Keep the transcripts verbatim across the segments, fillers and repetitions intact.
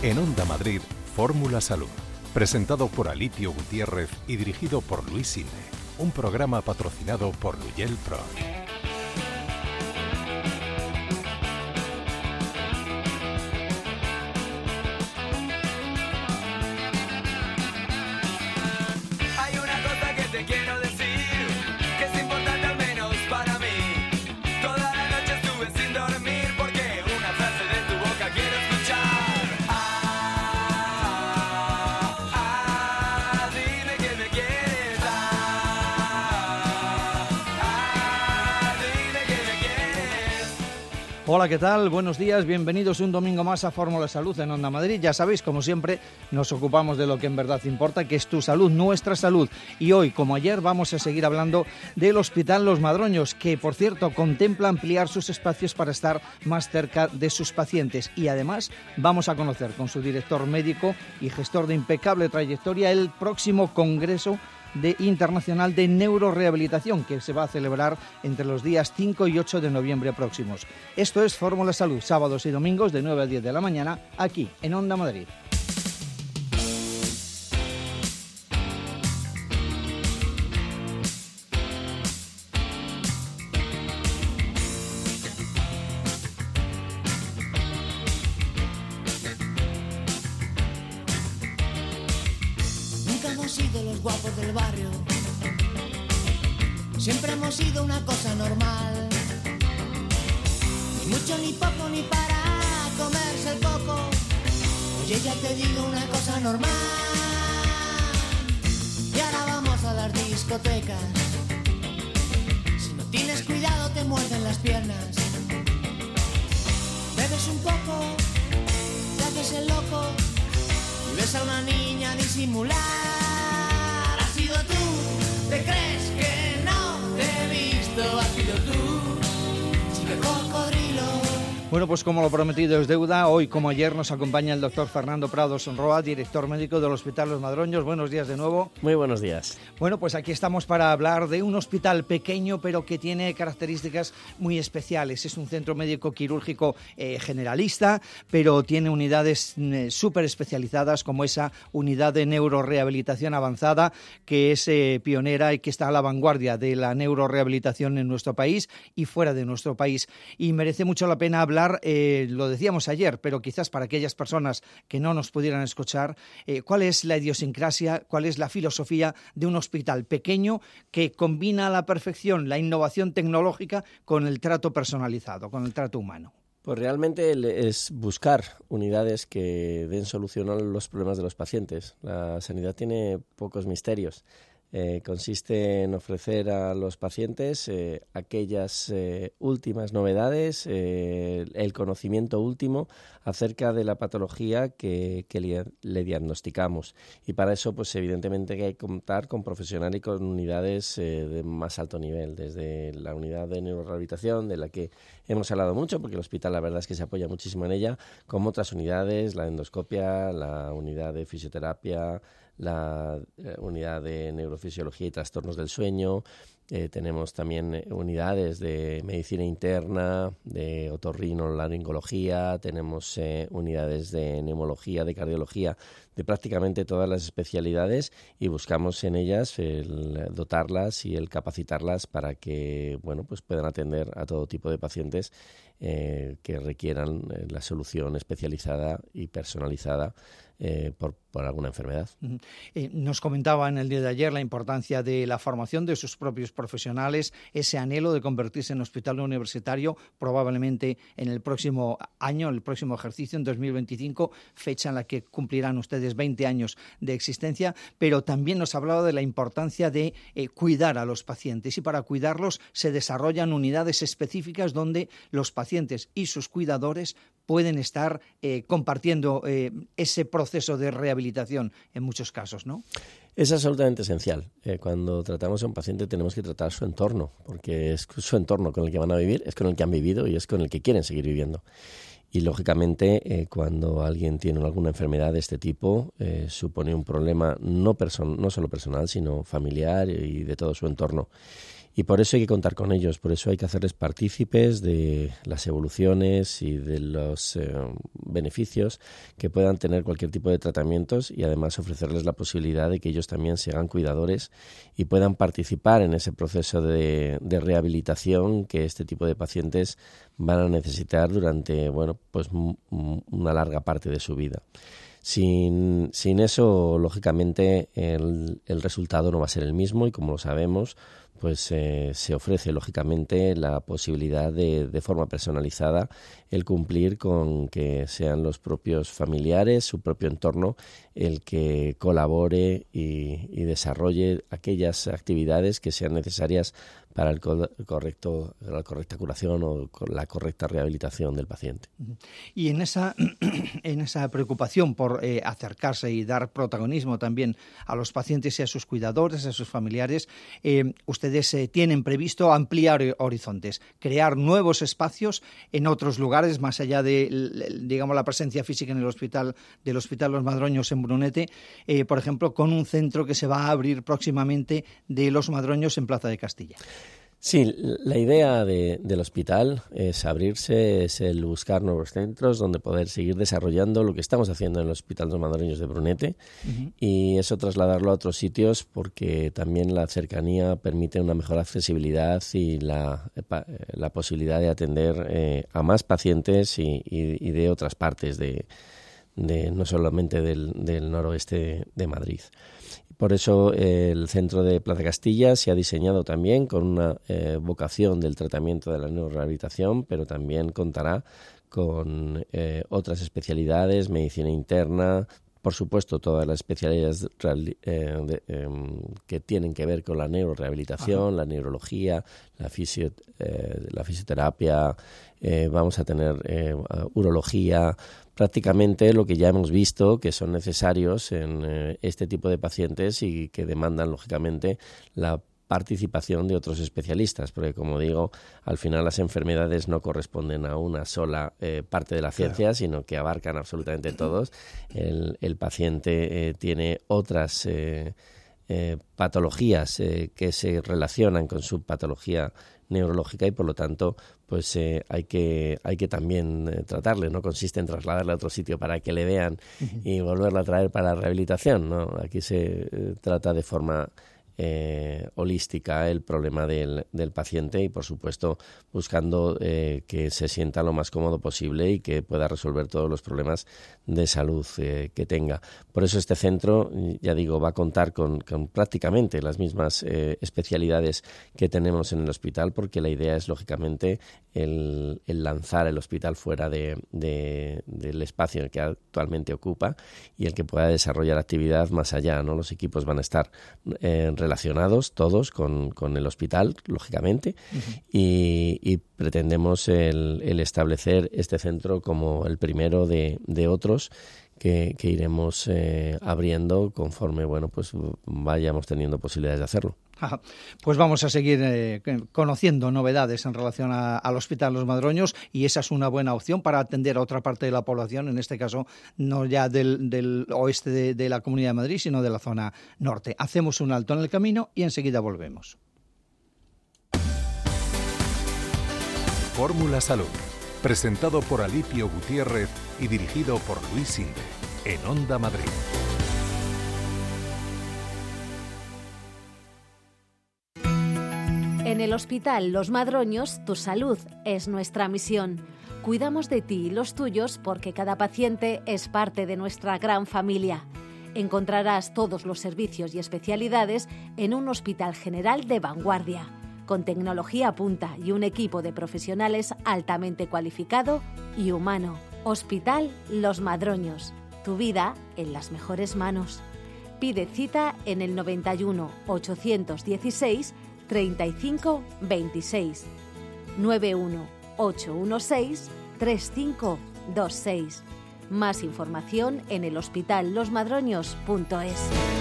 En Onda Madrid, Fórmula Salud. Presentado por Alipio Gutiérrez y dirigido por Luis Sinde. Un programa patrocinado por Luyel Pro. Hola, ¿qué tal? Buenos días, bienvenidos un domingo más a Fórmula Salud en Onda Madrid. Ya sabéis, como siempre, nos ocupamos de lo que en verdad importa, que es tu salud, nuestra salud. Y hoy, como ayer, vamos a seguir hablando del Hospital Los Madroños, que, por cierto, contempla ampliar sus espacios para estar más cerca de sus pacientes. Y además, vamos a conocer con su director médico y gestor de impecable trayectoria el próximo Congreso de Internacional de Neurorehabilitación, que se va a celebrar entre los días cinco y ocho de noviembre próximos. Esto es Fórmula Salud, sábados y domingos de nueve a diez de la mañana, aquí en Onda Madrid. Guapos del barrio, siempre hemos sido una cosa normal, ni mucho ni poco ni para comerse el coco. Oye, ya te digo una cosa normal, y ahora vamos a las discotecas. Si no tienes cuidado te muerden las piernas. Bebes un poco, te haces el loco y ves a una niña disimular. Tú te crees que no te he visto, has sido tú, chico cocodrilo. Bueno, pues como lo prometido es deuda, hoy como ayer nos acompaña el doctor Fernando Prado Sonroa, director médico del Hospital Los Madroños. Buenos días de nuevo. Muy buenos días. Bueno, pues aquí estamos para hablar de un hospital pequeño pero que tiene características muy especiales. Es un centro médico quirúrgico eh, generalista, pero tiene unidades eh, súper especializadas como esa unidad de neurorehabilitación avanzada que es eh, pionera y que está a la vanguardia de la neurorehabilitación en nuestro país y fuera de nuestro país. Y merece mucho la pena hablar Eh, lo decíamos ayer, pero quizás para aquellas personas que no nos pudieran escuchar, eh, ¿cuál es la idiosincrasia, cuál es la filosofía de un hospital pequeño que combina a la perfección la innovación tecnológica con el trato personalizado, con el trato humano? Pues realmente es buscar unidades que den solución a los problemas de los pacientes. La sanidad tiene pocos misterios. Eh, consiste en ofrecer a los pacientes eh, aquellas eh, últimas novedades, eh, el conocimiento último acerca de la patología que, que le, le diagnosticamos. Y para eso, pues evidentemente que hay que contar con profesionales y con unidades eh, de más alto nivel, desde la unidad de neurorehabilitación, de la que hemos hablado mucho, porque el hospital la verdad es que se apoya muchísimo en ella, como otras unidades, la endoscopia, la unidad de fisioterapia, la eh, unidad de neurofisiología y trastornos del sueño. Eh, tenemos también eh, unidades de medicina interna, de otorrinolaringología, tenemos eh, unidades de neumología, de cardiología, de prácticamente todas las especialidades, y buscamos en ellas el dotarlas y el capacitarlas para que bueno, pues puedan atender a todo tipo de pacientes eh, que requieran eh, la solución especializada y personalizada Eh, por, por alguna enfermedad. Uh-huh. Eh, nos comentaba en el día de ayer la importancia de la formación de sus propios profesionales, ese anhelo de convertirse en hospital universitario probablemente en el próximo año, el próximo ejercicio, en dos mil veinticinco, fecha en la que cumplirán ustedes veinte años de existencia, pero también nos hablaba de la importancia de eh, cuidar a los pacientes, y para cuidarlos se desarrollan unidades específicas donde los pacientes y sus cuidadores pueden estar eh, compartiendo eh, ese proceso de rehabilitación en muchos casos, ¿no? Es absolutamente esencial. Eh, cuando tratamos a un paciente tenemos que tratar su entorno, porque es su entorno con el que van a vivir, es con el que han vivido y es con el que quieren seguir viviendo. Y, lógicamente, eh, cuando alguien tiene alguna enfermedad de este tipo, eh, supone un problema no, person- no solo personal, sino familiar y de todo su entorno. Y por eso hay que contar con ellos, por eso hay que hacerles partícipes de las evoluciones y de los eh, beneficios que puedan tener cualquier tipo de tratamientos, y además ofrecerles la posibilidad de que ellos también se hagan cuidadores y puedan participar en ese proceso de, de rehabilitación que este tipo de pacientes van a necesitar durante, bueno, pues m- una larga parte de su vida. Sin, sin eso, lógicamente, el, el resultado no va a ser el mismo, y como lo sabemos, pues eh, se ofrece lógicamente la posibilidad de, de forma personalizada, el cumplir con que sean los propios familiares, su propio entorno, el que colabore y, y desarrolle aquellas actividades que sean necesarias para el correcto, la correcta curación o la correcta rehabilitación del paciente. Y en esa, en esa preocupación por eh, acercarse y dar protagonismo también a los pacientes y a sus cuidadores, a sus familiares, eh, ustedes eh, tienen previsto ampliar horizontes, crear nuevos espacios en otros lugares, más allá de, digamos, la presencia física en el hospital del Hospital Los Madroños en Brunete, eh, por ejemplo, con un centro que se va a abrir próximamente de Los Madroños en Plaza de Castilla. Sí, la idea de, del hospital es abrirse, es el buscar nuevos centros donde poder seguir desarrollando lo que estamos haciendo en el Hospital Los Madroños de Brunete, uh-huh. y eso trasladarlo a otros sitios, porque también la cercanía permite una mejor accesibilidad y la, la posibilidad de atender eh, a más pacientes y, y, y de otras partes de, de no solamente del, del noroeste de Madrid. Por eso eh, el centro de Plaza Castilla se ha diseñado también con una eh, vocación del tratamiento de la neurorehabilitación, pero también contará con eh, otras especialidades, medicina interna, por supuesto todas las especialidades eh, de, eh, que tienen que ver con la neurorehabilitación, Ajá. la neurología, la, fisio, eh, la fisioterapia, eh, vamos a tener eh, urología, prácticamente lo que ya hemos visto que son necesarios en eh, este tipo de pacientes y que demandan, lógicamente, la participación de otros especialistas, porque, como digo, al final las enfermedades no corresponden a una sola eh, parte de la ciencia, claro. sino que abarcan absolutamente todos. El, el paciente eh, tiene otras eh, eh, patologías eh, que se relacionan con su patología neurológica, y por lo tanto pues eh, hay que hay que también eh, tratarle. No consiste en trasladarle a otro sitio para que le vean uh-huh. y volverla a traer para la rehabilitación, ¿no? Aquí se eh, trata de forma eh, holística el problema del, del paciente, y por supuesto buscando eh, que se sienta lo más cómodo posible y que pueda resolver todos los problemas de salud eh, que tenga. Por eso este centro, ya digo, va a contar con, con prácticamente las mismas eh, especialidades que tenemos en el hospital, porque la idea es, lógicamente, el, el lanzar el hospital fuera de, de, del espacio en el que actualmente ocupa, y el que pueda desarrollar actividad más allá, ¿no? Los equipos van a estar eh, relacionados todos con, con el hospital, lógicamente, uh-huh. y, y pretendemos el, el establecer este centro como el primero de, de otros que, que iremos eh, abriendo conforme, bueno, pues vayamos teniendo posibilidades de hacerlo. Ajá. Pues vamos a seguir eh, conociendo novedades en relación a, al Hospital Los Madroños, y esa es una buena opción para atender a otra parte de la población, en este caso no ya del, del oeste de, de la Comunidad de Madrid, sino de la zona norte. Hacemos un alto en el camino y enseguida volvemos. Fórmula Salud, presentado por Alipio Gutiérrez y dirigido por Luis Inde, en Onda Madrid. En el Hospital Los Madroños, tu salud es nuestra misión. Cuidamos de ti y los tuyos porque cada paciente es parte de nuestra gran familia. Encontrarás todos los servicios y especialidades en un hospital general de vanguardia, con tecnología punta y un equipo de profesionales altamente cualificado y humano. Hospital Los Madroños, tu vida en las mejores manos. Pide cita en el noventa y uno, ochocientos dieciséis, treinta y cinco veintiséis, nueve uno ocho uno seis, tres cinco dos seis. Más información en el hospital los madroños punto es.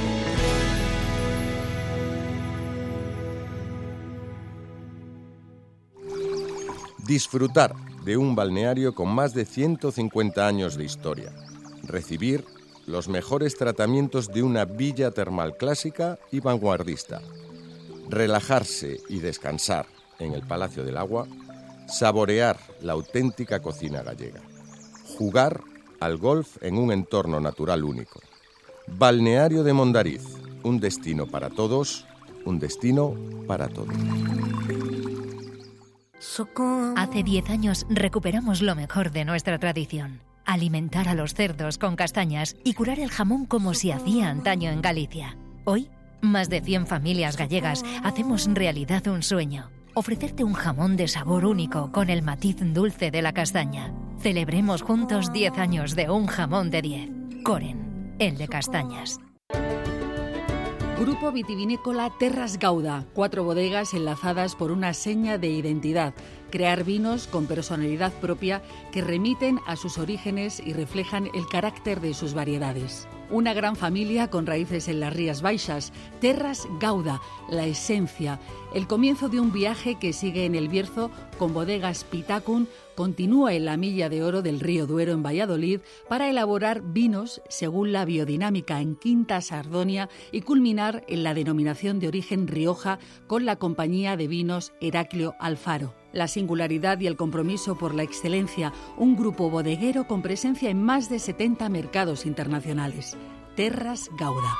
Disfrutar de un balneario con más de ciento cincuenta años de historia. Recibir los mejores tratamientos de una villa termal clásica y vanguardista. relajarse y descansar en el Palacio del Agua, saborear la auténtica cocina gallega, jugar al golf en un entorno natural único. Balneario de Mondariz, un destino para todos, un destino para todos. Hace diez años recuperamos lo mejor de nuestra tradición. Alimentar a los cerdos con castañas y curar el jamón como se hacía antaño en Galicia. Hoy, más de cien familias gallegas hacemos realidad un sueño. Ofrecerte un jamón de sabor único con el matiz dulce de la castaña. Celebremos juntos diez años de un jamón de diez. Coren, el de castañas. Grupo vitivinícola Terras Gauda, cuatro bodegas enlazadas por una seña de identidad. Crear vinos con personalidad propia que remiten a sus orígenes y reflejan el carácter de sus variedades. Una gran familia con raíces en las Rías Baixas, Terras Gauda, la esencia, el comienzo de un viaje que sigue en el Bierzo con bodegas Pitacun, continúa en la Milla de Oro del Río Duero en Valladolid para elaborar vinos según la biodinámica en Quinta Sardonia y culminar en la denominación de origen Rioja con la compañía de vinos Heraclio Alfaro. La singularidad y el compromiso por la excelencia, un grupo bodeguero con presencia en más de setenta mercados internacionales. Terras Gauda.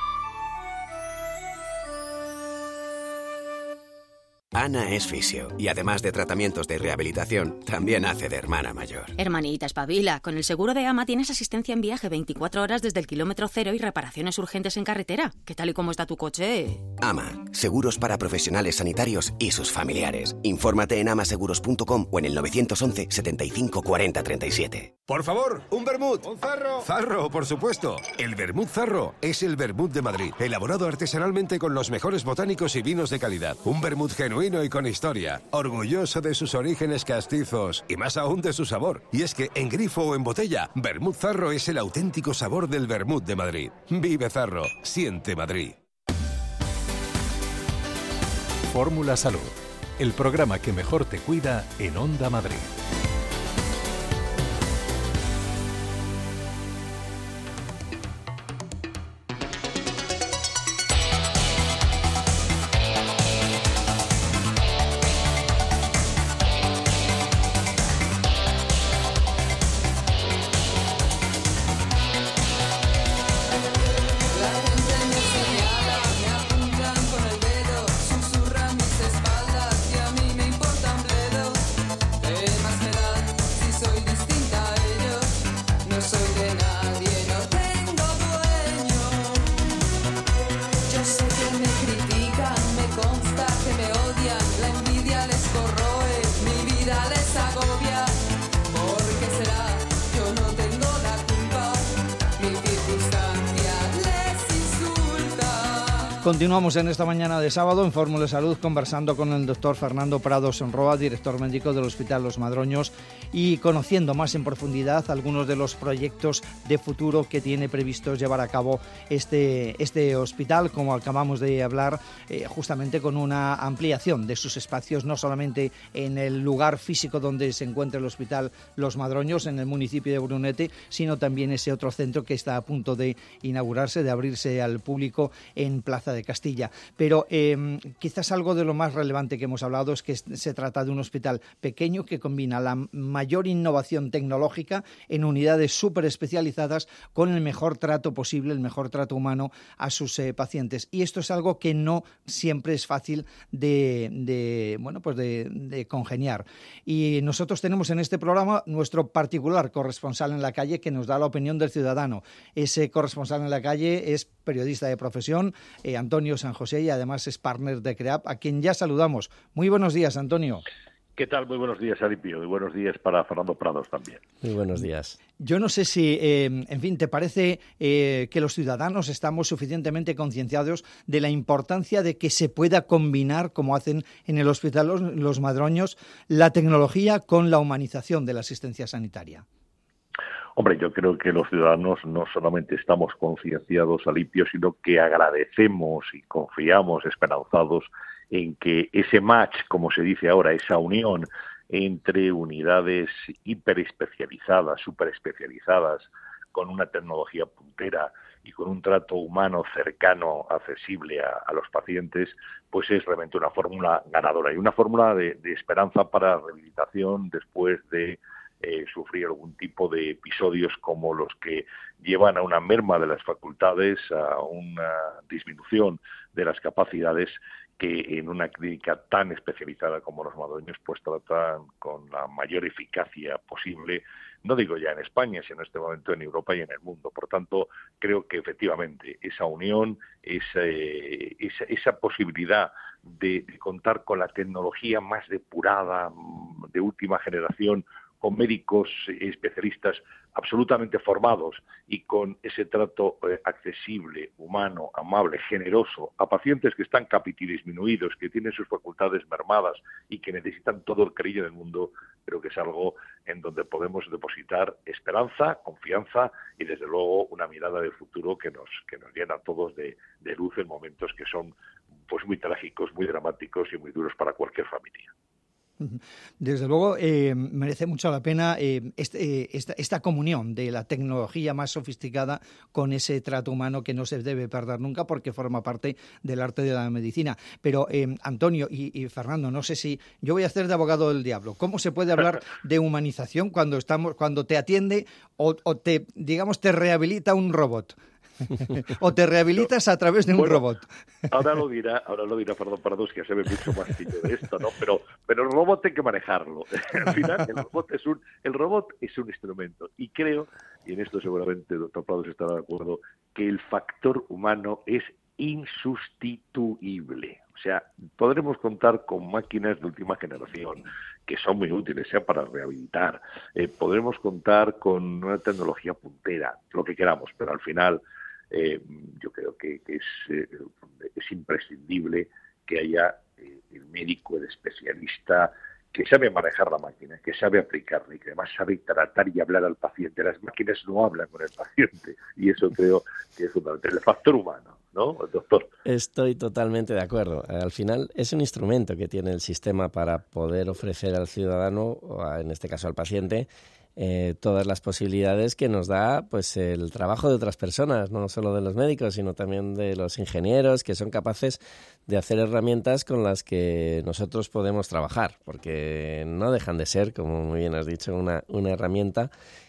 Ana es fisio y además de tratamientos de rehabilitación, también hace de hermana mayor. Hermanita, espabila. Con el seguro de AMA tienes asistencia en viaje veinticuatro horas desde el kilómetro cero y reparaciones urgentes en carretera. ¿Qué tal y cómo está tu coche? AMA, seguros para profesionales sanitarios y sus familiares. Infórmate en amaseguros punto com o en el novecientos once setenta y cinco cuarenta treinta y siete. Por favor, un vermut. Un zarro. Zarro, por supuesto. El vermut Zarro es el vermut de Madrid, elaborado artesanalmente con los mejores botánicos y vinos de calidad. Un vermut genuino y con historia, orgulloso de sus orígenes castizos y más aún de su sabor. Y es que en grifo o en botella, Vermut Zarro es el auténtico sabor del vermut de Madrid. Vive Zarro, siente Madrid. Fórmula Salud, el programa que mejor te cuida en Onda Madrid. Continuamos en esta mañana de sábado en Fórmula Salud conversando con el doctor Fernando Prados Sonroa, director médico del Hospital Los Madroños, y conociendo más en profundidad algunos de los proyectos de futuro que tiene previsto llevar a cabo este, este hospital, como acabamos de hablar, eh, justamente con una ampliación de sus espacios, no solamente en el lugar físico donde se encuentra el Hospital Los Madroños, en el municipio de Brunete, sino también ese otro centro que está a punto de inaugurarse, de abrirse al público en Plaza de Castilla. Pero eh, quizás algo de lo más relevante que hemos hablado es que se trata de un hospital pequeño que combina la mayor innovación tecnológica en unidades súper especializadas con el mejor trato posible, el mejor trato humano a sus eh, pacientes. Y esto es algo que no siempre es fácil de, de, bueno, pues de, de congeniar. Y nosotros tenemos en este programa nuestro particular corresponsal en la calle que nos da la opinión del ciudadano. Ese corresponsal en la calle es periodista de profesión, eh, Antonio San José, y además es partner de CREAP, a quien ya saludamos. Muy buenos días, Antonio. ¿Qué tal? Muy buenos días, Alipio, y buenos días para Fernando Prados también. Muy buenos días. Yo no sé si, eh, en fin, ¿te parece eh, que los ciudadanos estamos suficientemente concienciados de la importancia de que se pueda combinar, como hacen en el Hospital Los, Los Madroños, la tecnología con la humanización de la asistencia sanitaria? Hombre, yo creo que los ciudadanos no solamente estamos concienciados, Alipio, sino que agradecemos y confiamos, esperanzados, en que ese match, como se dice ahora, esa unión entre unidades hiperespecializadas, superespecializadas, con una tecnología puntera y con un trato humano cercano, accesible a, a los pacientes, pues es realmente una fórmula ganadora y una fórmula de, de esperanza para rehabilitación después de eh, sufrir algún tipo de episodios como los que llevan a una merma de las facultades, a una disminución de las capacidades, que en una clínica tan especializada como los madroños pues tratan con la mayor eficacia posible, no digo ya en España, sino en este momento en Europa y en el mundo. Por tanto, creo que efectivamente esa unión, esa, esa, esa posibilidad de, de contar con la tecnología más depurada, de última generación, con médicos especialistas absolutamente formados y con ese trato eh, accesible, humano, amable, generoso, a pacientes que están capitidisminuidos, que tienen sus facultades mermadas y que necesitan todo el cariño del mundo, creo que es algo en donde podemos depositar esperanza, confianza y desde luego una mirada del futuro que nos, que nos llena a todos de, de luz en momentos que son pues muy trágicos, muy dramáticos y muy duros para cualquier familia. Desde luego, eh, merece mucho la pena eh, este, esta, esta comunión de la tecnología más sofisticada con ese trato humano que no se debe perder nunca porque forma parte del arte de la medicina. Pero, eh, Antonio y, y Fernando, no sé si yo voy a hacer de abogado del diablo. ¿Cómo se puede hablar de humanización cuando estamos, cuando te atiende o, o te, digamos, te rehabilita un robot? O te rehabilitas a través de un bueno, robot. Ahora lo dirá, ahora lo dirá Fernando Prados, que sabe mucho más que yo de esto, ¿no? Pero, pero el robot hay que manejarlo. Al final, el robot es un, el robot es un instrumento. Y creo, y en esto seguramente el doctor Prados estará de acuerdo, que el factor humano es insustituible. O sea, podremos contar con máquinas de última generación que son muy útiles, sea para rehabilitar. Eh, podremos contar con una tecnología puntera, lo que queramos, pero al final eh, yo creo que, que es, eh, es imprescindible que haya eh, el médico, el especialista, que sabe manejar la máquina, que sabe aplicarla y que además sabe tratar y hablar al paciente. Las máquinas no hablan con el paciente y eso creo que es fundamental. El factor humano, ¿no, doctor? Estoy totalmente de acuerdo. Al final es un instrumento que tiene el sistema para poder ofrecer al ciudadano, o en este caso al paciente, eh, todas las posibilidades que nos da pues el trabajo de otras personas, no solo de los médicos, sino también de los ingenieros, que son capaces de hacer herramientas con las que nosotros podemos trabajar, porque no dejan de ser, como muy bien has dicho, una, una herramienta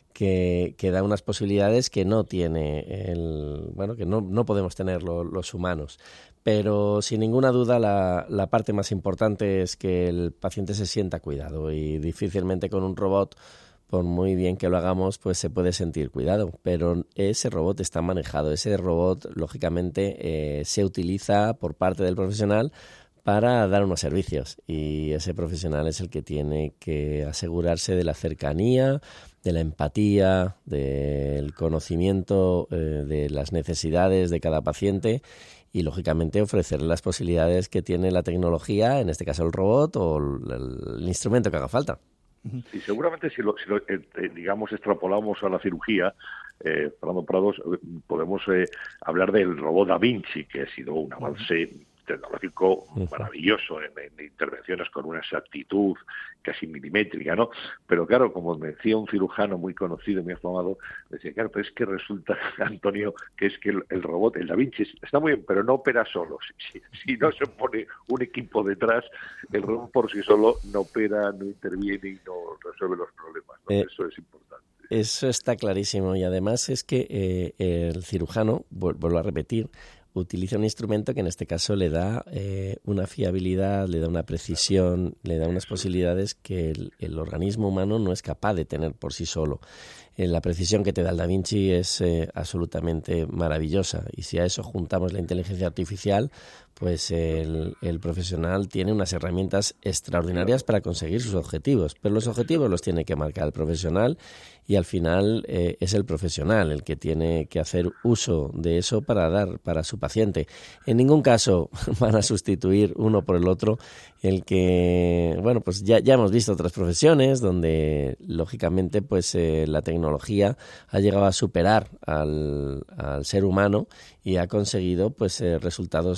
que, que da unas posibilidades que no tiene el, bueno, que no, no podemos tener lo, los humanos. Pero sin ninguna duda la, la parte más importante es que el paciente se sienta cuidado y difícilmente con un robot, por muy bien que lo hagamos, pues se puede sentir cuidado, pero ese robot está manejado, ese robot lógicamente eh, se utiliza por parte del profesional para dar unos servicios y ese profesional es el que tiene que asegurarse de la cercanía, de la empatía, del conocimiento eh, de las necesidades de cada paciente y lógicamente ofrecerle las posibilidades que tiene la tecnología, en este caso el robot o el, el instrumento que haga falta. Y seguramente si lo, si lo eh, digamos, extrapolamos a la cirugía, eh, Fernando Prados, eh, podemos eh, hablar del robot Da Vinci, que ha sido un avance tecnológico maravilloso en, en intervenciones con una exactitud casi milimétrica, ¿no? Pero claro, como me decía un cirujano muy conocido, muy afamado, decía, claro, pero es que resulta, Antonio, que es que el, el robot, el Da Vinci, está muy bien, pero no opera solo. Si, si no se pone un equipo detrás, el robot por sí solo no opera, no interviene y no resuelve los problemas, ¿no? Eh, Eso es importante. Eso está clarísimo y además es que eh, el cirujano, vuelvo a repetir, utiliza un instrumento que en este caso le da eh, una fiabilidad, le da una precisión, le da unas posibilidades que el, el organismo humano no es capaz de tener por sí solo. Eh, la precisión que te da el Da Vinci es eh, absolutamente maravillosa y si a eso juntamos la inteligencia artificial, pues el, el profesional tiene unas herramientas extraordinarias para conseguir sus objetivos, pero los objetivos los tiene que marcar el profesional y al final eh, es el profesional el que tiene que hacer uso de eso para dar para su paciente. En ningún caso van a sustituir uno por el otro, el que, bueno, pues ya, ya hemos visto otras profesiones donde lógicamente pues eh, la tecnología ha llegado a superar al, al ser humano y ha conseguido pues eh, resultados eh, fabulosos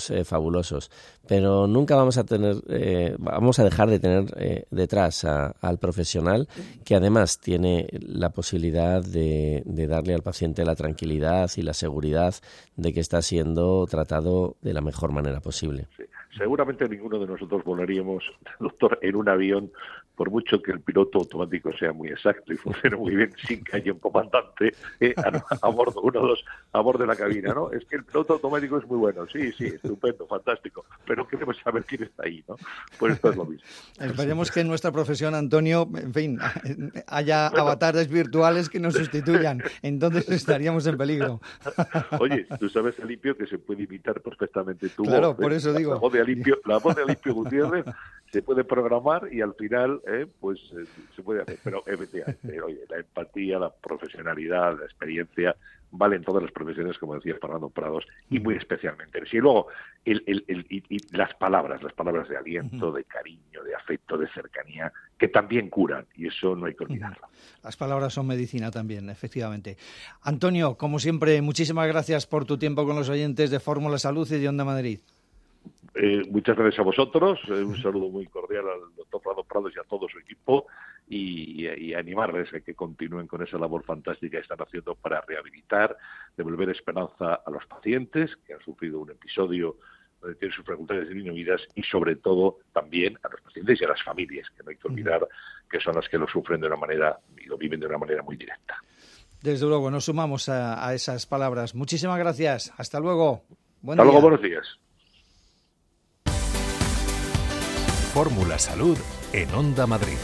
fabulosos, pero nunca vamos a tener, eh, vamos a dejar de tener eh, detrás a, al profesional que además tiene la posibilidad de, de darle al paciente la tranquilidad y la seguridad de que está siendo tratado de la mejor manera posible. Sí. Seguramente ninguno de nosotros volaríamos, doctor, en un avión, por mucho que el piloto automático sea muy exacto y funcione muy bien, sin que haya un comandante eh, a, a bordo, uno o dos, a bordo de la cabina, ¿no? Es que el piloto automático es muy bueno, sí, sí, estupendo, fantástico, pero queremos saber quién está ahí, ¿no? Pues esto es lo mismo. Esperemos que en nuestra profesión, Antonio, en fin, haya bueno, avatares virtuales que nos sustituyan, entonces estaríamos en peligro. Oye, tú sabes, Alipio, que se puede imitar perfectamente tu claro, voz. Claro, por eso la, digo. La voz de Alipio, la voz de Alipio Gutiérrez se puede programar y al final eh, pues eh, se puede hacer, pero efectivamente, oye, la empatía, la profesionalidad, la experiencia valen todas las profesiones, como decía Fernando Prados, y muy especialmente. Y luego el, el, el, y, y las palabras, las palabras de aliento, de cariño, de afecto, de cercanía, que también curan, y eso no hay que olvidarlo. Las palabras son medicina también, efectivamente. Antonio, como siempre, muchísimas gracias por tu tiempo con los oyentes de Fórmula Salud y de Onda Madrid. Eh, muchas gracias a vosotros, eh, un saludo muy cordial al doctor Fernando Prados y a todo su equipo y, y, y animarles a que continúen con esa labor fantástica que están haciendo para rehabilitar, devolver esperanza a los pacientes que han sufrido un episodio donde tienen sus facultades disminuidas y sobre todo también a los pacientes y a las familias, que no hay que olvidar que son las que lo sufren de una manera y lo viven de una manera muy directa. Desde luego, nos sumamos a, a esas palabras. Muchísimas gracias. Hasta luego. Buen Hasta día. luego, buenos días. Fórmula Salud en Onda Madrid.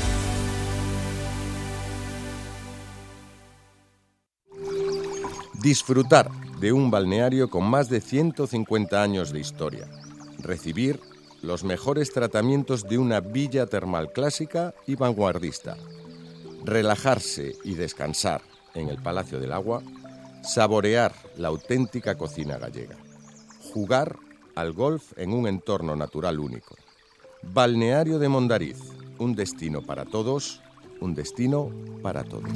Disfrutar de un balneario con más de ciento cincuenta años de historia. Recibir los mejores tratamientos de una villa termal clásica y vanguardista. Relajarse y descansar en el Palacio del Agua. Saborear la auténtica cocina gallega. Jugar al golf en un entorno natural único. Balneario de Mondariz, un destino para todos, un destino para todos.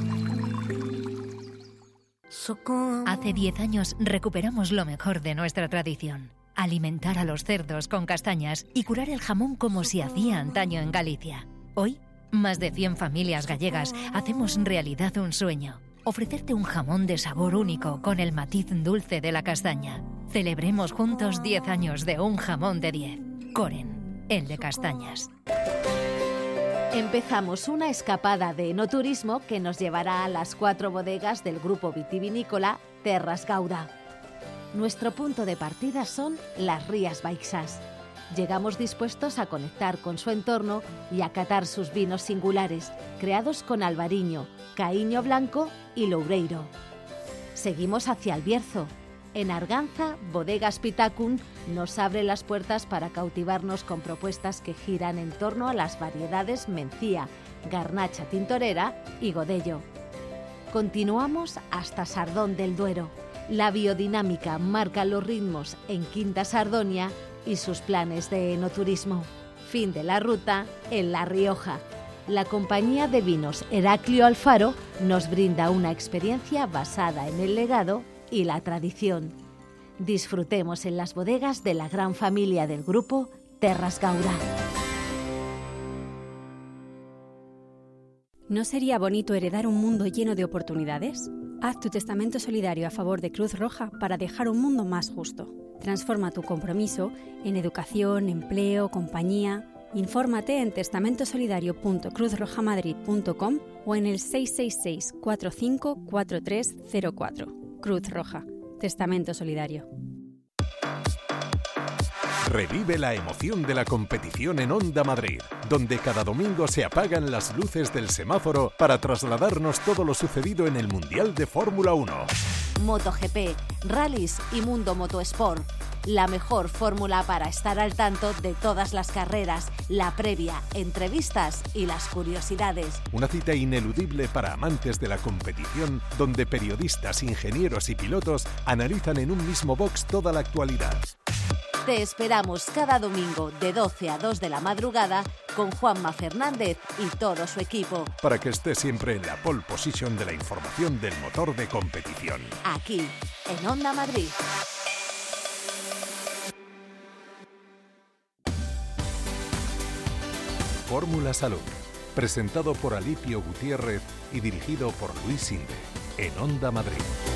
Hace diez años recuperamos lo mejor de nuestra tradición. Alimentar a los cerdos con castañas y curar el jamón como se hacía antaño en Galicia. Hoy, más de cien familias gallegas hacemos realidad un sueño. Ofrecerte un jamón de sabor único con el matiz dulce de la castaña. Celebremos juntos diez años de un jamón de diez. Coren. El de castañas. Empezamos una escapada de enoturismo que nos llevará a las cuatro bodegas del grupo vitivinícola Terras Gauda. Nuestro punto de partida son las Rías Baixas. Llegamos dispuestos a conectar con su entorno y a catar sus vinos singulares, creados con albariño, caíño blanco y loureiro. Seguimos hacia el Bierzo. En Arganza, Bodegas Pitacun nos abre las puertas para cautivarnos con propuestas que giran en torno a las variedades Mencía, Garnacha Tintorera y Godello. Continuamos hasta Sardón del Duero. La biodinámica marca los ritmos en Quinta Sardonia y sus planes de enoturismo. Fin de la ruta en La Rioja. La compañía de vinos Heraclio Alfaro nos brinda una experiencia basada en el legado y la tradición. Disfrutemos en las bodegas de la gran familia del grupo Terras Gauda. ¿No sería bonito heredar un mundo lleno de oportunidades? Haz tu testamento solidario a favor de Cruz Roja para dejar un mundo más justo. Transforma tu compromiso en educación, empleo, compañía. Infórmate en testamento solidario punto cruz roja madrid punto com o en el seis seis seis, cuatro cinco cuatro tres cero cuatro. Cruz Roja, Testamento Solidario. Revive la emoción de la competición en Onda Madrid, donde cada domingo se apagan las luces del semáforo para trasladarnos todo lo sucedido en el Mundial de Fórmula uno. MotoGP, rallies y Mundo Motosport. La mejor fórmula para estar al tanto de todas las carreras, la previa, entrevistas y las curiosidades. Una cita ineludible para amantes de la competición, donde periodistas, ingenieros y pilotos analizan en un mismo box toda la actualidad. Te esperamos cada domingo de doce a dos de la madrugada con Juanma Fernández y todo su equipo. Para que estés siempre en la pole position de la información del motor de competición. Aquí, en Onda Madrid. Fórmula Salud, presentado por Alipio Gutiérrez y dirigido por Luis Inde, en Onda Madrid.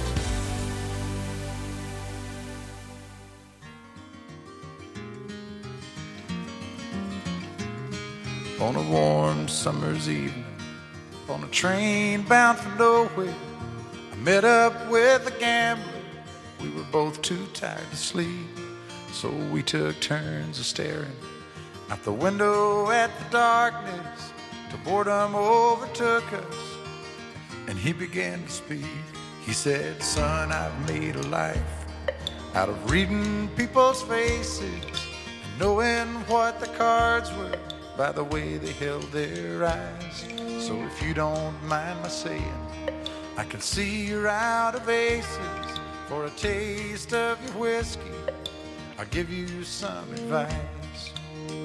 On a warm summer's evening, on a train bound for nowhere, I met up with a gambler. We were both too tired to sleep, so we took turns of staring out the window at the darkness till boredom overtook us, and he began to speak. He said, son, I've made a life out of reading people's faces and knowing what the cards were by the way they held their eyes. So if you don't mind my saying, I can see you're out of aces. For a taste of your whiskey, I'll give you some advice.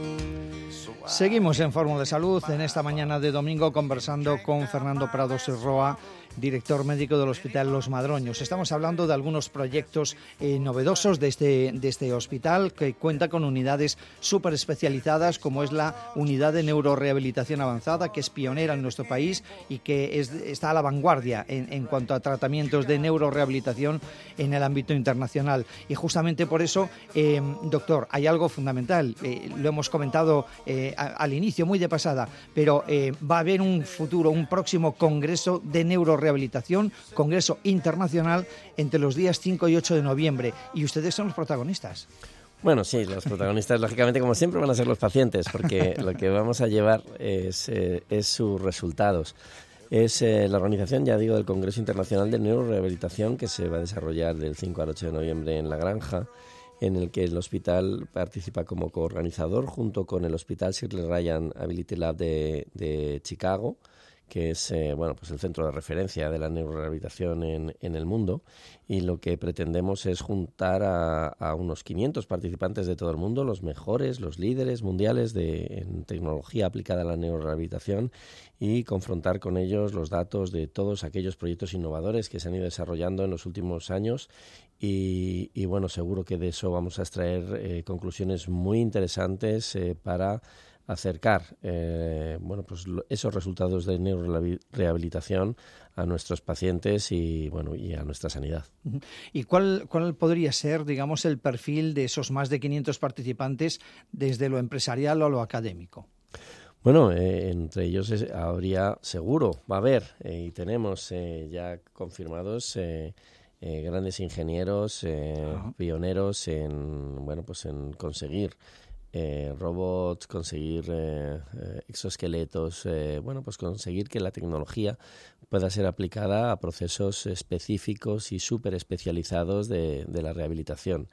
Seguimos en Fórmula Salud en esta mañana de domingo conversando con Fernando Prados Roa, director médico del Hospital Los Madroños. Estamos hablando de algunos proyectos eh, novedosos de este, de este hospital, que cuenta con unidades súper especializadas, como es la unidad de neurorehabilitación avanzada, que es pionera en nuestro país y que es, está a la vanguardia en, en cuanto a tratamientos de neurorehabilitación en el ámbito internacional. Y justamente por eso, eh, doctor, hay algo fundamental. Eh, lo hemos comentado eh, a, al inicio, muy de pasada, pero eh, va a haber un futuro, un próximo congreso de neurorehabilitación Rehabilitación, Congreso Internacional, entre los días cinco y ocho de noviembre. Y ustedes son los protagonistas. Bueno, sí, los protagonistas, lógicamente, como siempre, van a ser los pacientes, porque lo que vamos a llevar es, eh, es sus resultados. Es eh, la organización, ya digo, del Congreso Internacional de Neurorehabilitación, que se va a desarrollar del cinco al ocho de noviembre en La Granja, en el que el hospital participa como coorganizador junto con el Hospital Shirley Ryan Ability Lab de, de Chicago, que es eh, bueno, pues el centro de referencia de la neurorehabilitación en, en el mundo, y lo que pretendemos es juntar a, a unos quinientos participantes de todo el mundo, los mejores, los líderes mundiales de, en tecnología aplicada a la neurorehabilitación, y confrontar con ellos los datos de todos aquellos proyectos innovadores que se han ido desarrollando en los últimos años, y, y bueno, seguro que de eso vamos a extraer eh, conclusiones muy interesantes eh, para acercar eh, bueno, pues esos resultados de neurorehabilitación a nuestros pacientes y bueno y a nuestra sanidad. ¿Y cuál, cuál podría ser, digamos, el perfil de esos más de quinientos participantes desde lo empresarial o lo académico? Bueno, eh, entre ellos es, habría, seguro, va a haber, eh, y tenemos eh, ya confirmados eh, eh, grandes ingenieros, eh, uh-huh. pioneros en bueno pues en conseguir Eh, robots, conseguir eh, eh, exoesqueletos, eh, bueno, pues conseguir que la tecnología pueda ser aplicada a procesos específicos y súper especializados de, de la rehabilitación.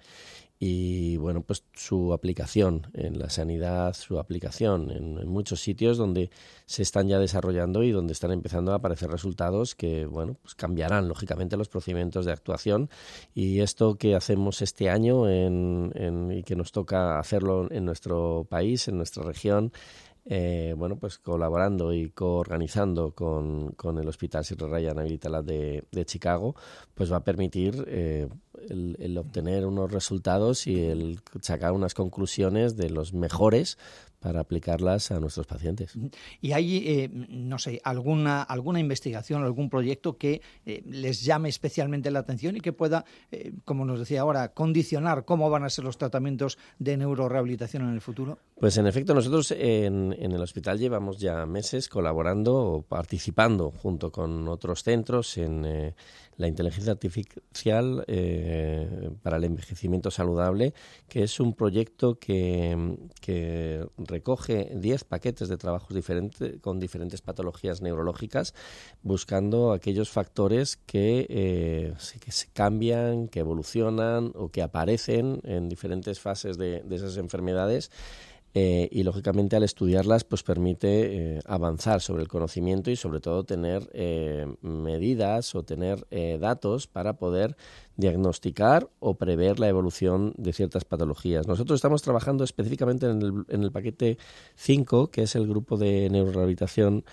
Y bueno, pues su aplicación en la sanidad, su aplicación en, en muchos sitios donde se están ya desarrollando y donde están empezando a aparecer resultados que, bueno, pues cambiarán lógicamente los procedimientos de actuación. Y esto que hacemos este año en, en, y que nos toca hacerlo en nuestro país, en nuestra región, Eh, bueno, pues colaborando y coorganizando con, con el Hospital Shirley Ryan Ability Lab de, de Chicago, pues va a permitir eh, el, el obtener unos resultados y el sacar unas conclusiones de los mejores para aplicarlas a nuestros pacientes. ¿Y hay, eh, no sé, alguna alguna investigación, algún proyecto que eh, les llame especialmente la atención y que pueda, eh, como nos decía ahora, condicionar cómo van a ser los tratamientos de neurorehabilitación en el futuro? Pues en efecto, nosotros en, en el hospital llevamos ya meses colaborando o participando junto con otros centros en eh, la inteligencia artificial eh, para el envejecimiento saludable, que es un proyecto que, que recoge diez paquetes de trabajos diferentes con diferentes patologías neurológicas, buscando aquellos factores que, eh, que se cambian, que evolucionan o que aparecen en diferentes fases de, de esas enfermedades. Eh, y lógicamente al estudiarlas pues permite eh, avanzar sobre el conocimiento y sobre todo tener eh, medidas o tener eh, datos para poder diagnosticar o prever la evolución de ciertas patologías. Nosotros estamos trabajando específicamente en el, en el paquete cinco, que es el grupo de neurorehabilitación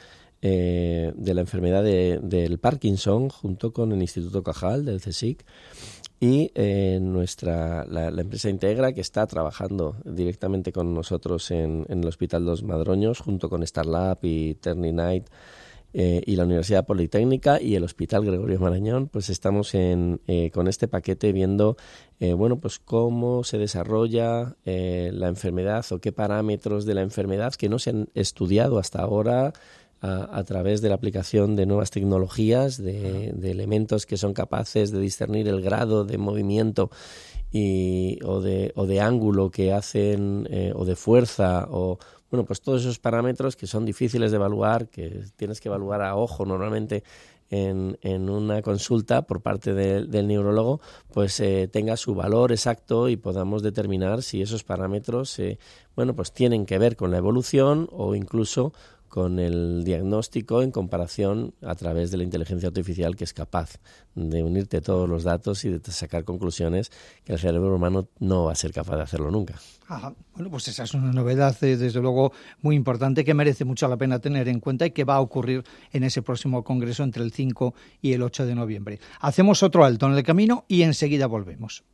eh, de la enfermedad de, del Parkinson junto con el Instituto Cajal del CSIC y eh, nuestra la, la empresa Integra, que está trabajando directamente con nosotros en, en el Hospital Los Madroños junto con Starlab y Turning Night. Eh, y la Universidad Politécnica y el Hospital Gregorio Marañón, pues estamos en, eh, con este paquete viendo eh, bueno, pues cómo se desarrolla eh, la enfermedad o qué parámetros de la enfermedad que no se han estudiado hasta ahora a, a través de la aplicación de nuevas tecnologías, de, de elementos que son capaces de discernir el grado de movimiento y, o, de, o de ángulo que hacen eh, o de fuerza o bueno, pues todos esos parámetros que son difíciles de evaluar, que tienes que evaluar a ojo normalmente en, en una consulta por parte de, del neurólogo, pues eh, tenga su valor exacto y podamos determinar si esos parámetros eh, bueno, pues tienen que ver con la evolución o incluso con el diagnóstico en comparación a través de la inteligencia artificial, que es capaz de unirte todos los datos y de sacar conclusiones que el cerebro humano no va a ser capaz de hacerlo nunca. Ajá. Bueno, pues esa es una novedad, eh, desde luego, muy importante, que merece mucho la pena tener en cuenta y que va a ocurrir en ese próximo congreso entre el cinco y el ocho de noviembre. Hacemos otro alto en el camino y enseguida volvemos.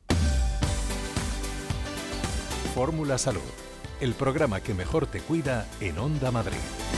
Fórmula Salud, el programa que mejor te cuida en Onda Madrid.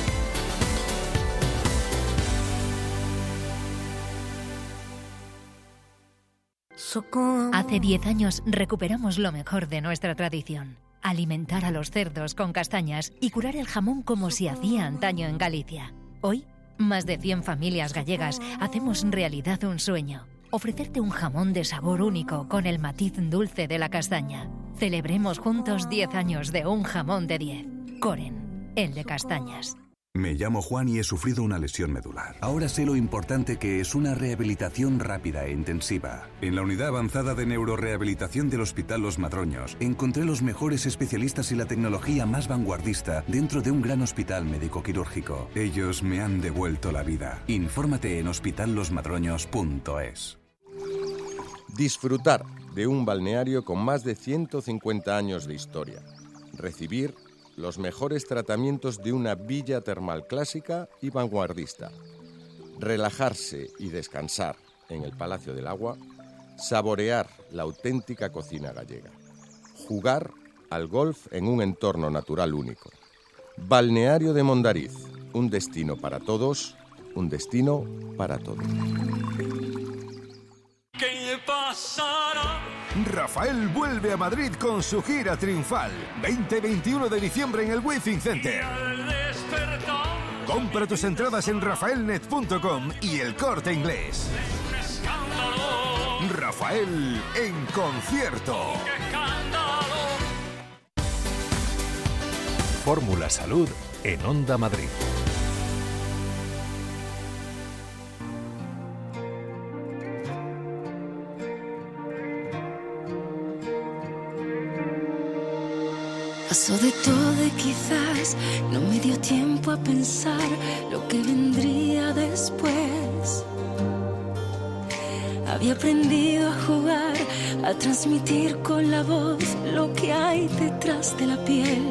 Hace diez años recuperamos lo mejor de nuestra tradición. Alimentar a los cerdos con castañas y curar el jamón como se hacía antaño en Galicia. Hoy, más de cien familias gallegas hacemos realidad un sueño. Ofrecerte un jamón de sabor único con el matiz dulce de la castaña. Celebremos juntos diez años de un jamón de diez. Coren, el de castañas. Me llamo Juan y he sufrido una lesión medular. Ahora sé lo importante que es una rehabilitación rápida e intensiva. En la unidad avanzada de neurorehabilitación del Hospital Los Madroños encontré los mejores especialistas y la tecnología más vanguardista dentro de un gran hospital médico-quirúrgico. Ellos me han devuelto la vida. Infórmate en hospital los madroños punto es. Disfrutar de un balneario con más de ciento cincuenta años de historia. Recibir los mejores tratamientos de una villa termal clásica y vanguardista. Relajarse y descansar en el Palacio del Agua. Saborear la auténtica cocina gallega. Jugar al golf en un entorno natural único. Balneario de Mondariz, un destino para todos, un destino para todos. ¿Qué pasará? Rafael vuelve a Madrid con su gira triunfal. veinte y veintiuno de diciembre en el Withing Center. Compra tus entradas en rafaelnet punto com y El Corte Inglés. Rafael en concierto. Fórmula Salud en Onda Madrid. Pasó de todo y quizás no me dio tiempo a pensar lo que vendría después. Había aprendido a jugar, a transmitir con la voz lo que hay detrás de la piel.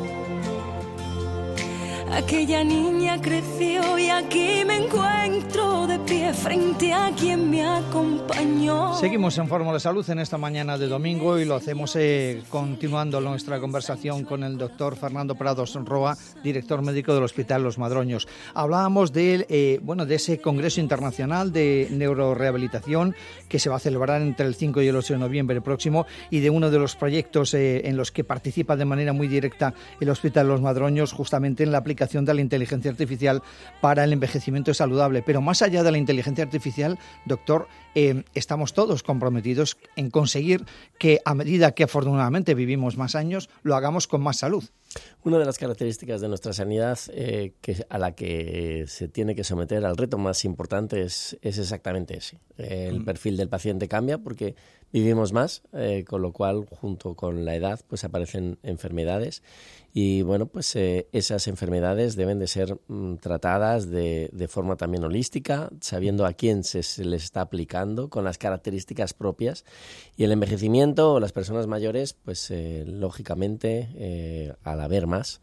Aquella niña creció y aquí me encuentro de pie frente a quien me acompañó. Seguimos en Fórmula Salud en esta mañana de domingo y lo hacemos eh, continuando nuestra conversación con el doctor Fernando Prados Roa, director médico del Hospital Los Madroños. Hablábamos de, eh, bueno, de ese Congreso Internacional de Neurorehabilitación que se va a celebrar entre el cinco y el ocho de noviembre próximo y de uno de los proyectos eh, en los que participa de manera muy directa el Hospital Los Madroños, justamente en la aplicación de la inteligencia artificial para el envejecimiento saludable. Pero más allá de la inteligencia artificial, doctor, eh, estamos todos comprometidos en conseguir que, a medida que afortunadamente vivimos más años, lo hagamos con más salud. Una de las características de nuestra sanidad eh, que, a la que se tiene que someter al reto más importante es, es exactamente ese. Eh, el mm. perfil del paciente cambia porque vivimos más, eh, con lo cual, junto con la edad, pues aparecen enfermedades y, bueno, pues eh, esas enfermedades deben de ser mm, tratadas de, de forma también holística, sabiendo a quién se, se les está aplicando, con las características propias. Y el envejecimiento o las personas mayores, pues eh, lógicamente, eh, al haber más,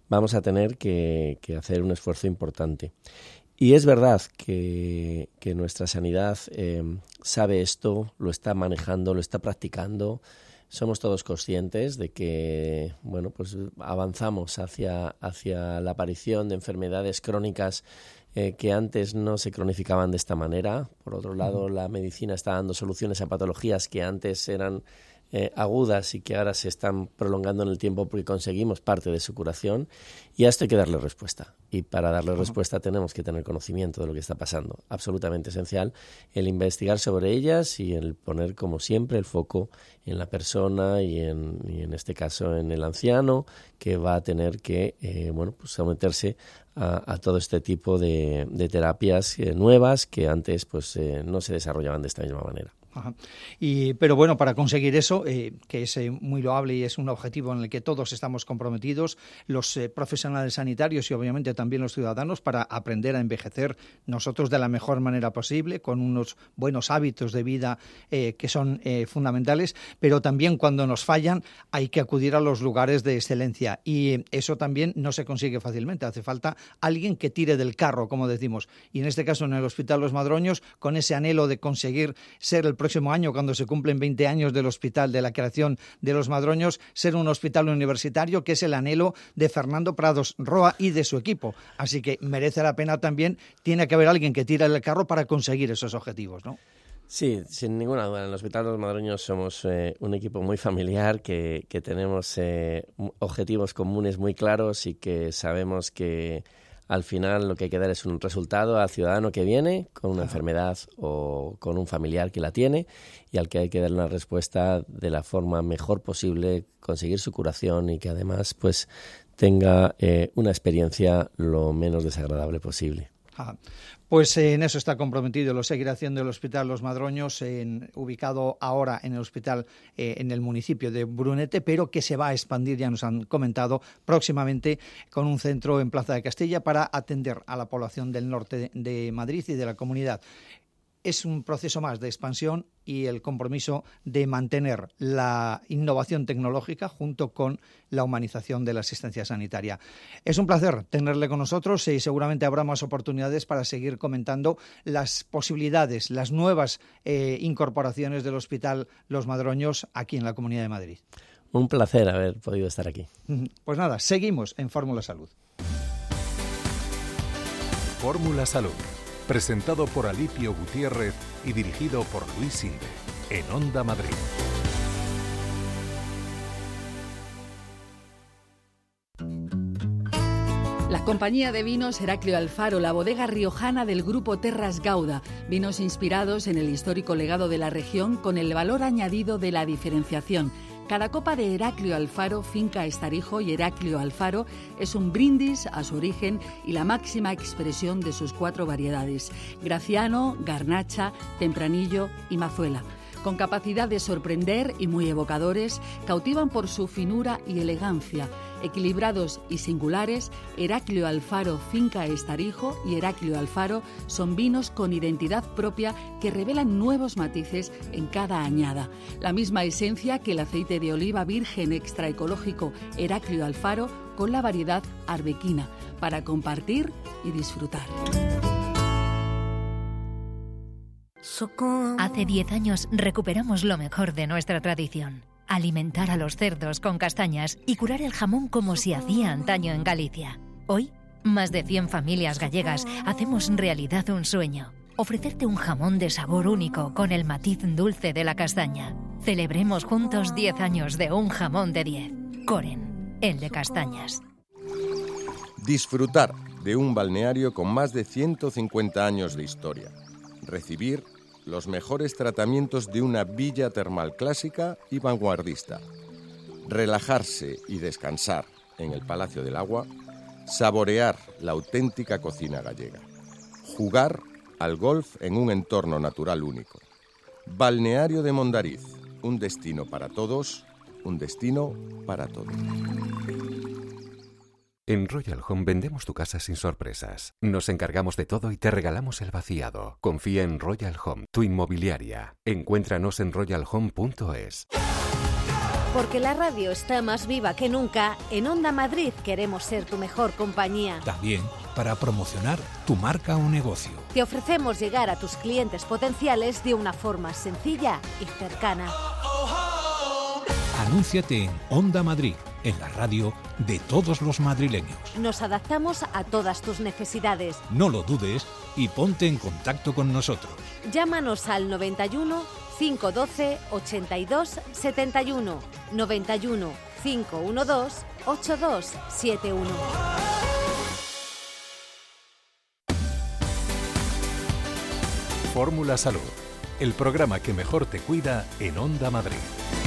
vamos a tener que, que hacer un esfuerzo importante. Y es verdad que, que nuestra sanidad eh, sabe esto, lo está manejando, lo está practicando. Somos todos conscientes de que, bueno, pues avanzamos hacia, hacia la aparición de enfermedades crónicas eh, que antes no se cronificaban de esta manera. Por otro lado, la medicina está dando soluciones a patologías que antes eran eh, agudas y que ahora se están prolongando en el tiempo porque conseguimos parte de su curación. Y a esto hay que darle respuesta. Y para darle uh-huh. respuesta tenemos que tener conocimiento de lo que está pasando. Absolutamente esencial el investigar sobre ellas y el poner, como siempre, el foco en la persona y en, y en este caso en el anciano, que va a tener que eh, bueno, pues someterse a, a todo este tipo de, de terapias eh, nuevas que antes pues eh, no se desarrollaban de esta misma manera. Ajá. Y, pero bueno, para conseguir eso, eh, que es eh, muy loable y es un objetivo en el que todos estamos comprometidos, los eh, profesionales sanitarios y obviamente también los ciudadanos, para aprender a envejecer nosotros de la mejor manera posible, con unos buenos hábitos de vida eh, que son eh, fundamentales, pero también cuando nos fallan hay que acudir a los lugares de excelencia y eso también no se consigue fácilmente, hace falta alguien que tire del carro, como decimos, y en este caso en el Hospital Los Madroños, con ese anhelo de conseguir ser el próximo año, cuando se cumplen veinte años del hospital, de la creación de Los Madroños, ser un hospital universitario, que es el anhelo de Fernando Prados Roa y de su equipo. Así que merece la pena también, tiene que haber alguien que tire el carro para conseguir esos objetivos, ¿no? Sí, sin ninguna duda. En el Hospital Los Madroños somos eh, un equipo muy familiar, que, que tenemos eh, objetivos comunes muy claros y que sabemos que al final lo que hay que dar es un resultado al ciudadano que viene con una Ajá. enfermedad o con un familiar que la tiene y al que hay que dar una respuesta de la forma mejor posible, conseguir su curación y que además pues tenga eh, una experiencia lo menos desagradable posible. Ajá. Pues eh, en eso está comprometido, lo seguirá haciendo el Hospital Los Madroños, en, ubicado ahora en el hospital, eh, en el municipio de Brunete, pero que se va a expandir, ya nos han comentado, próximamente con un centro en Plaza de Castilla para atender a la población del norte de Madrid y de la comunidad. Es un proceso más de expansión y el compromiso de mantener la innovación tecnológica junto con la humanización de la asistencia sanitaria. Es un placer tenerle con nosotros y seguramente habrá más oportunidades para seguir comentando las posibilidades, las nuevas eh, incorporaciones del Hospital Los Madroños aquí en la Comunidad de Madrid. Un placer haber podido estar aquí. Pues nada, seguimos en Fórmula Salud. Fórmula Salud. Presentado por Alipio Gutiérrez y dirigido por Luis Sinde, en Onda Madrid. La compañía de vinos Heraclio Alfaro, la bodega riojana del grupo Terras Gauda, vinos inspirados en el histórico legado de la región con el valor añadido de la diferenciación. Cada copa de Heraclio Alfaro, Finca Estarijo y Heraclio Alfaro es un brindis a su origen y la máxima expresión de sus cuatro variedades: Graciano, Garnacha, Tempranillo y Mazuela. Con capacidad de sorprender y muy evocadores, cautivan por su finura y elegancia. Equilibrados y singulares, Heraclio Alfaro Finca Estarijo y Heraclio Alfaro son vinos con identidad propia que revelan nuevos matices en cada añada. La misma esencia que el aceite de oliva virgen extra ecológico Heraclio Alfaro con la variedad arbequina, para compartir y disfrutar. Hace diez años recuperamos lo mejor de nuestra tradición: alimentar a los cerdos con castañas y curar el jamón como se hacía antaño en Galicia. Hoy, más de cien familias gallegas hacemos realidad un sueño: ofrecerte un jamón de sabor único con el matiz dulce de la castaña. Celebremos juntos diez años de un jamón de diez. Coren, el de castañas. Disfrutar de un balneario con más de ciento cincuenta años de historia. Recibir los mejores tratamientos de una villa termal clásica y vanguardista. Relajarse y descansar en el Palacio del Agua. Saborear la auténtica cocina gallega. Jugar al golf en un entorno natural único. Balneario de Mondariz, un destino para todos, un destino para todos. En Royal Home vendemos tu casa sin sorpresas. Nos encargamos de todo y te regalamos el vaciado. Confía en Royal Home, tu inmobiliaria. Encuéntranos en royal home punto es. Porque la radio está más viva que nunca, en Onda Madrid queremos ser tu mejor compañía. También para promocionar tu marca o negocio. Te ofrecemos llegar a tus clientes potenciales de una forma sencilla y cercana. Anúnciate en Onda Madrid, en la radio de todos los madrileños. Nos adaptamos a todas tus necesidades. No lo dudes y ponte en contacto con nosotros. Llámanos al noventa y uno, cinco doce, ochenta y dos, setenta y uno, noventa y uno, cinco doce, ochenta y dos setenta y uno. Fórmula Salud, el programa que mejor te cuida en Onda Madrid.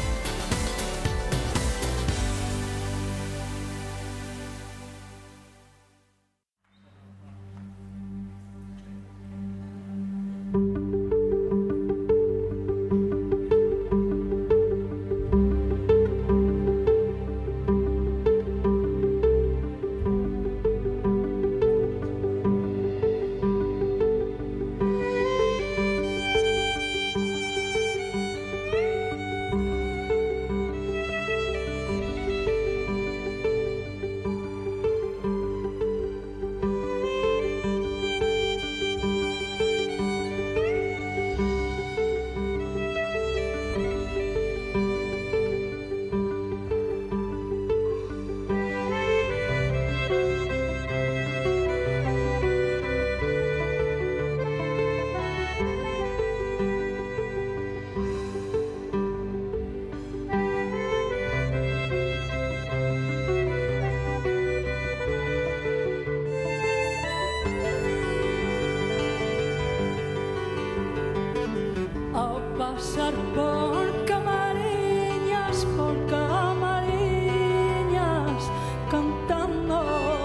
Pasar por Camariñas, por Camariñas, cantando.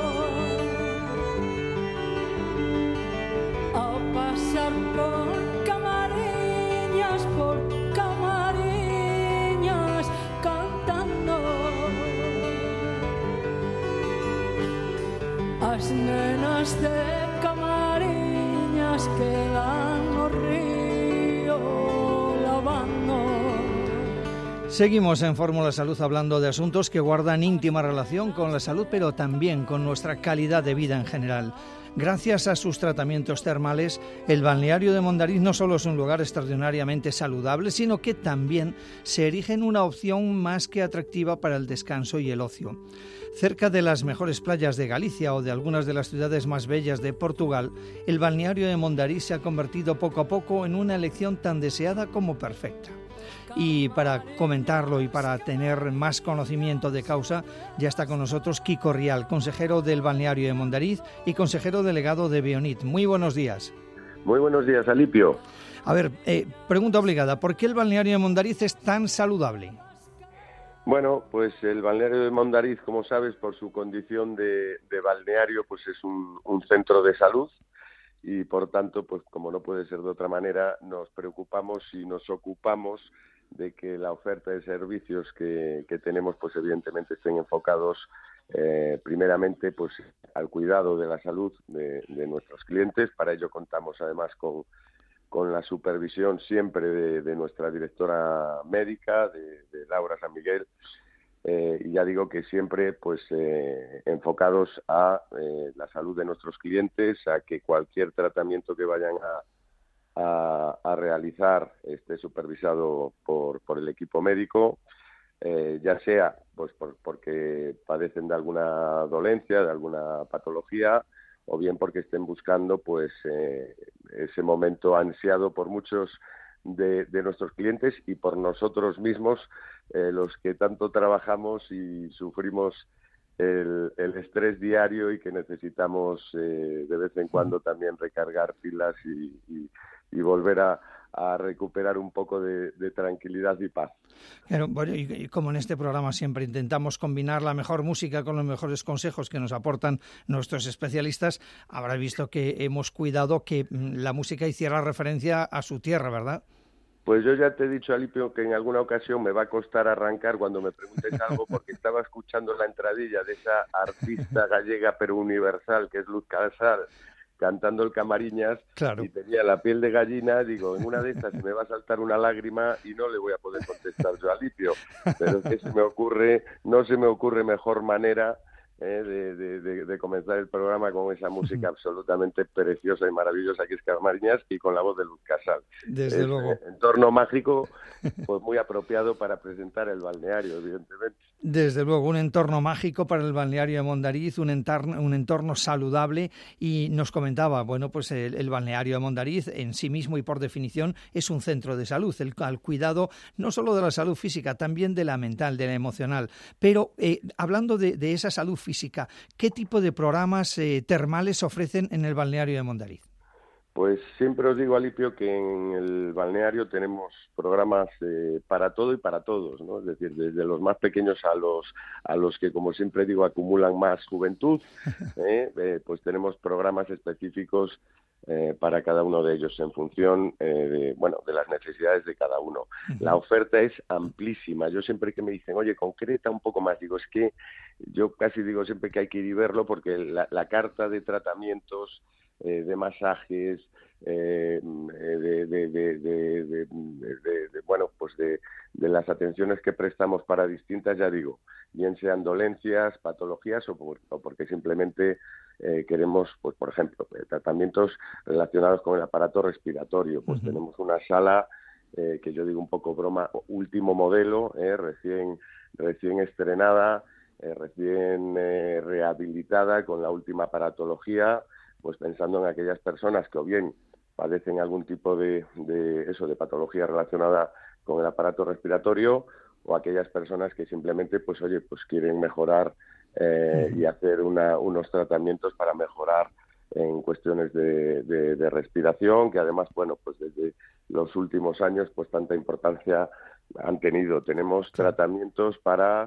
A pasar por Camariñas, por Camariñas, cantando. As nenas de Camariñas quedan no río. Seguimos en Fórmula Salud hablando de asuntos que guardan íntima relación con la salud, pero también con nuestra calidad de vida en general. Gracias a sus tratamientos termales, el balneario de Mondariz no solo es un lugar extraordinariamente saludable, sino que también se erige en una opción más que atractiva para el descanso y el ocio. Cerca de las mejores playas de Galicia o de algunas de las ciudades más bellas de Portugal, el balneario de Mondariz se ha convertido poco a poco en una elección tan deseada como perfecta. Y para comentarlo y para tener más conocimiento de causa, ya está con nosotros Kiko Rial, consejero del balneario de Mondariz y consejero delegado de Bionit. Muy buenos días. Muy buenos días, Alipio. A ver, eh, pregunta obligada, ¿por qué el balneario de Mondariz es tan saludable? Bueno, pues el balneario de Mondariz, como sabes, por su condición de, de balneario, pues es un, un centro de salud. Y por tanto, pues como no puede ser de otra manera, nos preocupamos y nos ocupamos de que la oferta de servicios que, que tenemos, pues evidentemente estén enfocados eh, primeramente pues al cuidado de la salud de, de nuestros clientes. Para ello contamos además con, con la supervisión siempre de, de nuestra directora médica, de, de Laura San Miguel. Eh, y ya digo que siempre pues eh, enfocados a eh, la salud de nuestros clientes, a que cualquier tratamiento que vayan a, a, a realizar esté supervisado por, por el equipo médico, eh, ya sea pues por, porque padecen de alguna dolencia, de alguna patología, o bien porque estén buscando pues eh, ese momento ansiado por muchos De, de nuestros clientes y por nosotros mismos, eh, los que tanto trabajamos y sufrimos el, el estrés diario y que necesitamos eh, de vez en cuando también recargar pilas y, y, y volver a, a recuperar un poco de, de tranquilidad y paz. Claro, bueno, y, y como en este programa siempre intentamos combinar la mejor música con los mejores consejos que nos aportan nuestros especialistas, habrá visto que hemos cuidado que la música hiciera referencia a su tierra, ¿verdad? Pues yo ya te he dicho, Alipio, que en alguna ocasión me va a costar arrancar cuando me preguntes algo, porque estaba escuchando la entradilla de esa artista gallega pero universal, que es Luz Casal, cantando el Camariñas, claro. y tenía la piel de gallina. Digo, en una de estas se me va a saltar una lágrima y no le voy a poder contestar yo a Alipio, pero es que se me ocurre, no se me ocurre mejor manera eh, de, de, de, de comenzar el programa con esa música absolutamente preciosa y maravillosa que es Camariñas, y con la voz de Luz Casal. Desde es, luego. Eh, entorno mágico, pues muy apropiado para presentar el balneario, evidentemente. Desde luego, un entorno mágico para el balneario de Mondariz, un entorno, un entorno saludable, y nos comentaba, bueno, pues el, el balneario de Mondariz en sí mismo y por definición es un centro de salud, el, el cuidado no solo de la salud física, también de la mental, de la emocional. Pero eh, hablando de, de esa salud física, ¿qué tipo de programas eh, termales ofrecen en el balneario de Mondariz? Pues siempre os digo, Alipio, que en el balneario tenemos programas eh, para todo y para todos, ¿no? Es decir, desde los más pequeños a los a los que, como siempre digo, acumulan más juventud, ¿eh? Eh, pues tenemos programas específicos eh, para cada uno de ellos en función eh, de, bueno, de las necesidades de cada uno. La oferta es amplísima. Yo siempre que me dicen, oye, concreta un poco más, digo, es que yo casi digo siempre que hay que ir y verlo, porque la, la carta de tratamientos, Eh, de masajes, eh, de, de, de, de, de, de, de, bueno, pues de, de las atenciones que prestamos para distintas, ya digo, bien sean dolencias, patologías o, por, o porque simplemente eh, queremos, pues por ejemplo, eh, tratamientos relacionados con el aparato respiratorio. Pues uh-huh. tenemos una sala eh, que yo digo un poco broma, último modelo, eh, recién, recién estrenada, eh, recién eh, rehabilitada con la última aparatología, pues pensando en aquellas personas que o bien padecen algún tipo de, de eso de patología relacionada con el aparato respiratorio, o aquellas personas que simplemente pues oye pues quieren mejorar eh, y hacer una, unos tratamientos para mejorar en cuestiones de, de, de respiración, que además bueno pues desde los últimos años pues tanta importancia han tenido. Tenemos tratamientos para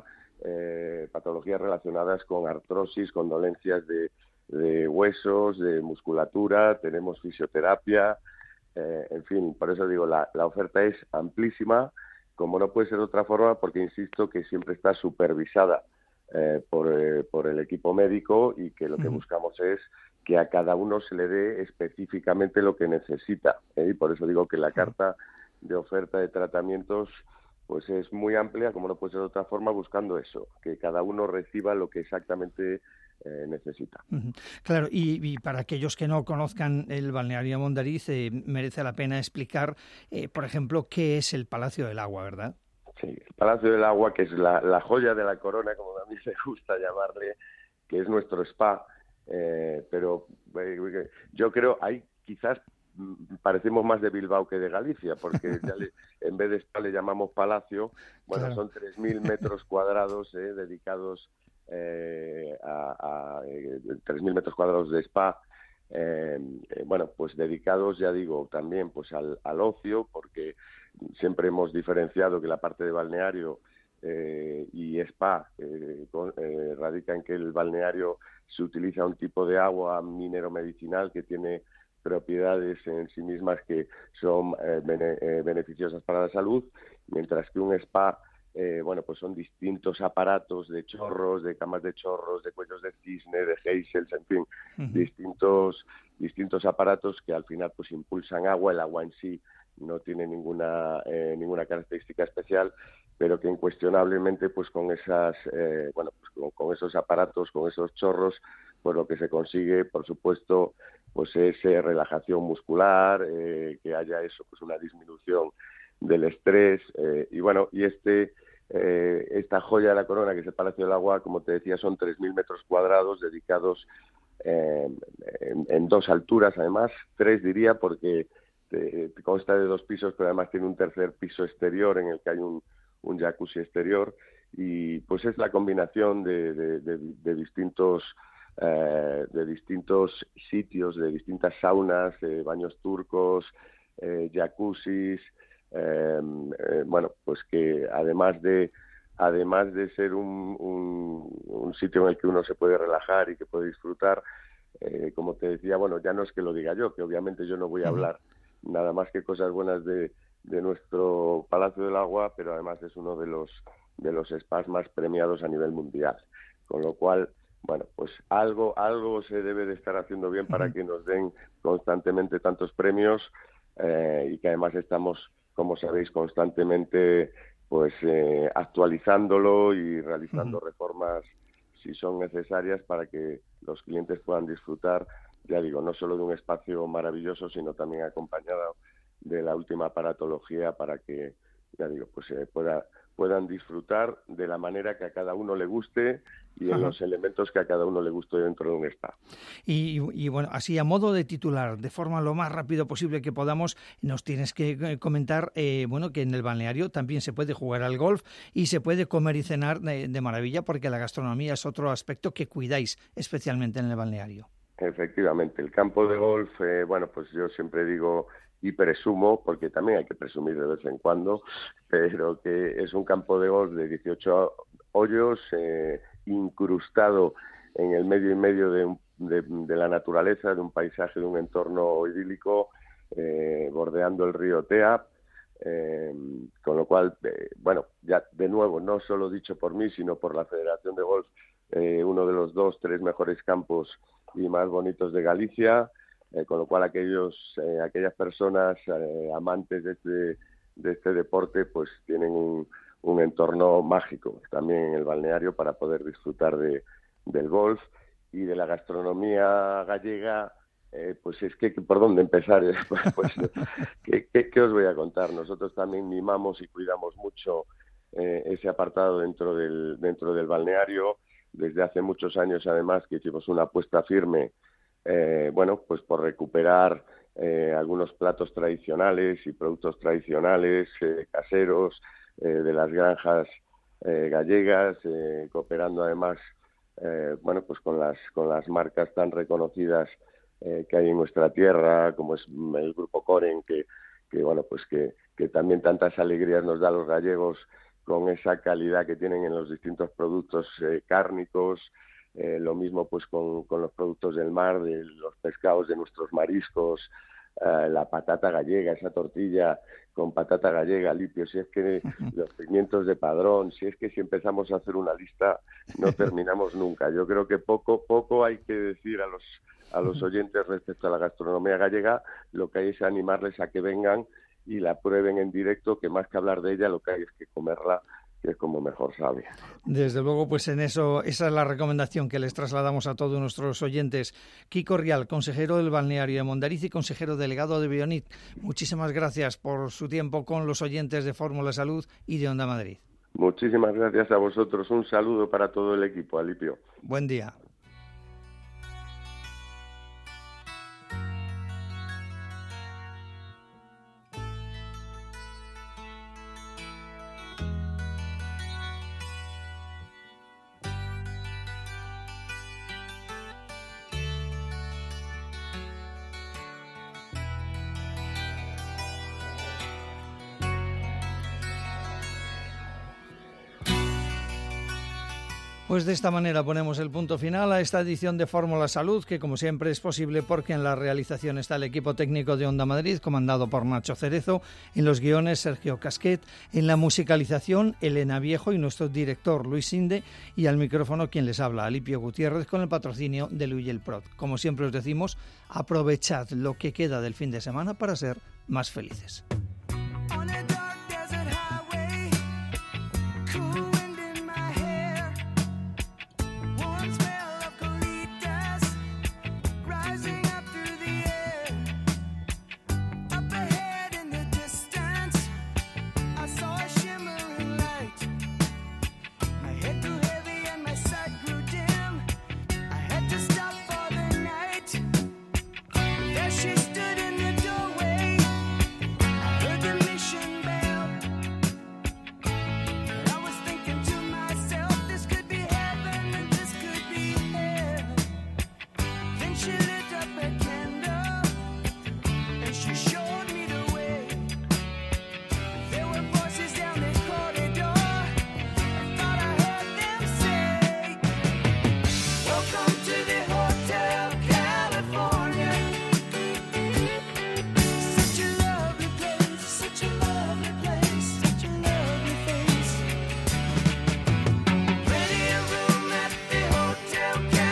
eh, patologías relacionadas con artrosis, con dolencias de de huesos, de musculatura, tenemos fisioterapia, eh, en fin, por eso digo, la, la oferta es amplísima, como no puede ser de otra forma, porque insisto que siempre está supervisada eh, por, eh, por el equipo médico, y que lo que uh-huh. buscamos es que a cada uno se le dé específicamente lo que necesita, ¿eh? Y por eso digo que la carta de oferta de tratamientos pues es muy amplia, como no puede ser de otra forma, buscando eso, que cada uno reciba lo que exactamente eh, necesita. Uh-huh. Claro, y, y para aquellos que no conozcan el balneario Mondariz, eh, merece la pena explicar, eh, por ejemplo, qué es el Palacio del Agua, ¿verdad? Sí, el Palacio del Agua, que es la, la joya de la corona, como a mí me gusta llamarle, que es nuestro spa, eh, pero eh, yo creo, hay quizás parecemos más de Bilbao que de Galicia, porque ya le, en vez de spa le llamamos palacio. Bueno, claro. Son tres mil metros cuadrados eh, dedicados eh, a, a eh, tres mil metros cuadrados de spa, eh, eh, bueno, pues dedicados, ya digo, también pues al, al ocio, porque siempre hemos diferenciado que la parte de balneario eh, y spa eh, con, eh, radica en que el balneario se utiliza un tipo de agua minero-medicinal que tiene propiedades en sí mismas que son eh, bene, eh, beneficiosas para la salud, mientras que un spa, eh, bueno, pues son distintos aparatos de chorros, de camas de chorros, de cuellos de cisne, de geysels, en fin, uh-huh. distintos distintos aparatos que al final pues impulsan agua. El agua en sí no tiene ninguna eh, ninguna característica especial, pero que incuestionablemente pues con esas eh, bueno pues con, con esos aparatos, con esos chorros, pues lo que se consigue, por supuesto, pues es eh, relajación muscular, eh, que haya eso, pues una disminución del estrés, eh, y bueno, y este eh, esta joya de la corona, que es el Palacio del Agua, como te decía, son tres mil metros cuadrados dedicados eh, en, en dos alturas, además, tres diría, porque eh, consta de dos pisos, pero además tiene un tercer piso exterior en el que hay un, un jacuzzi exterior, y pues es la combinación de, de, de, de distintos Eh, de distintos sitios, de distintas saunas, eh, baños turcos, eh, jacuzzis, eh, eh, bueno, pues que además de además de ser un, un, un sitio en el que uno se puede relajar y que puede disfrutar, eh, como te decía, bueno, ya no es que lo diga yo, que obviamente yo no voy a hablar uh-huh. nada más que cosas buenas de, de nuestro Palacio del Agua, pero además es uno de los de los spas más premiados a nivel mundial, con lo cual bueno, pues algo, algo se debe de estar haciendo bien para que nos den constantemente tantos premios eh, y que además estamos, como sabéis, constantemente pues eh, actualizándolo y realizando uh-huh. reformas si son necesarias para que los clientes puedan disfrutar, ya digo, no solo de un espacio maravilloso, sino también acompañado de la última aparatología para que, ya digo, pues se eh, pueda puedan disfrutar de la manera que a cada uno le guste y en Ajá. los elementos que a cada uno le guste dentro de un spa. Y, y bueno, así a modo de titular, de forma lo más rápido posible que podamos, nos tienes que comentar, eh, bueno, que en el balneario también se puede jugar al golf y se puede comer y cenar de, de maravilla, porque la gastronomía es otro aspecto que cuidáis especialmente en el balneario. Efectivamente, el campo de golf, eh, bueno, pues yo siempre digo y presumo, porque también hay que presumir de vez en cuando, pero que es un campo de golf de dieciocho hoyos, eh, incrustado en el medio y medio de, un, de, de la naturaleza, de un paisaje, de un entorno idílico, eh, bordeando el río Teab, eh, con lo cual, eh, bueno, ya de nuevo, no solo dicho por mí, sino por la Federación de Golf, eh, uno de los dos, tres mejores campos y más bonitos de Galicia. Eh, con lo cual aquellos eh, aquellas personas eh, amantes de este, de este deporte pues tienen un, un entorno mágico también en el balneario para poder disfrutar de, del golf y de la gastronomía gallega. Eh, pues es que por dónde empezar. pues, pues ¿qué, qué, ¿qué os voy a contar? Nosotros también mimamos y cuidamos mucho eh, ese apartado dentro del dentro del balneario. Desde hace muchos años además que hicimos una apuesta firme Eh, bueno, pues por recuperar eh, algunos platos tradicionales y productos tradicionales, eh, caseros, eh, de las granjas eh, gallegas, eh, cooperando además, eh, bueno, pues con las con las marcas tan reconocidas eh, que hay en nuestra tierra, como es el Grupo Coren, que, que bueno, pues que, que también tantas alegrías nos da a los gallegos con esa calidad que tienen en los distintos productos eh, cárnicos. Eh, lo mismo pues con, con los productos del mar, de los pescados, de nuestros mariscos, eh, la patata gallega, esa tortilla con patata gallega, Lipio, si es que los pimientos de Padrón, si es que si empezamos a hacer una lista no terminamos nunca. Yo creo que poco poco hay que decir a los a los oyentes respecto a la gastronomía gallega. Lo que hay es animarles a que vengan y la prueben en directo, que más que hablar de ella lo que hay es que comerla, que es como mejor sabe. Desde luego, pues en eso, esa es la recomendación que les trasladamos a todos nuestros oyentes. Kiko Rial, consejero del balneario de Mondariz y consejero delegado de Bionit, muchísimas gracias por su tiempo con los oyentes de Fórmula Salud y de Onda Madrid. Muchísimas gracias a vosotros. Un saludo para todo el equipo, Alipio. Buen día. Pues de esta manera ponemos el punto final a esta edición de Fórmula Salud, que como siempre es posible porque en la realización está el equipo técnico de Onda Madrid, comandado por Nacho Cerezo, en los guiones Sergio Casquet, en la musicalización Elena Viejo y nuestro director Luis Sinde, y al micrófono quien les habla, Alipio Gutiérrez, con el patrocinio de Luyel Prod. Como siempre os decimos, aprovechad lo que queda del fin de semana para ser más felices. California.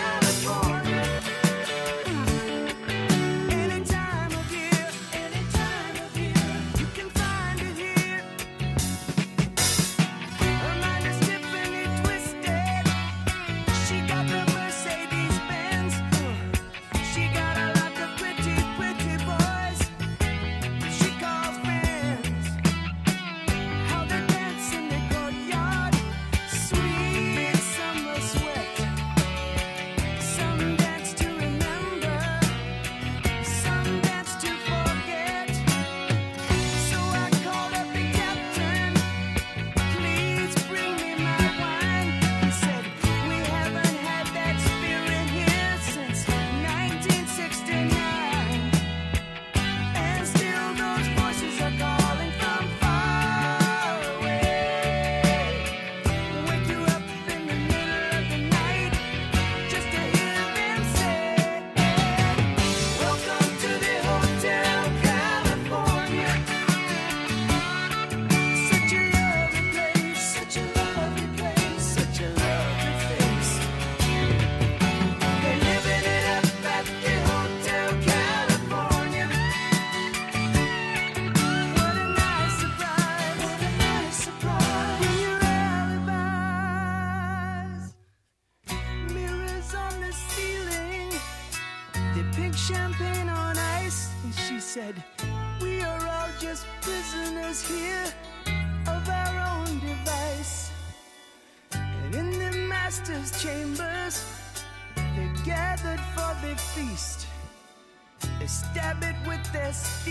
said, we are all just prisoners here of our own device. And in the master's chambers, they gathered for the feast. They stab it with their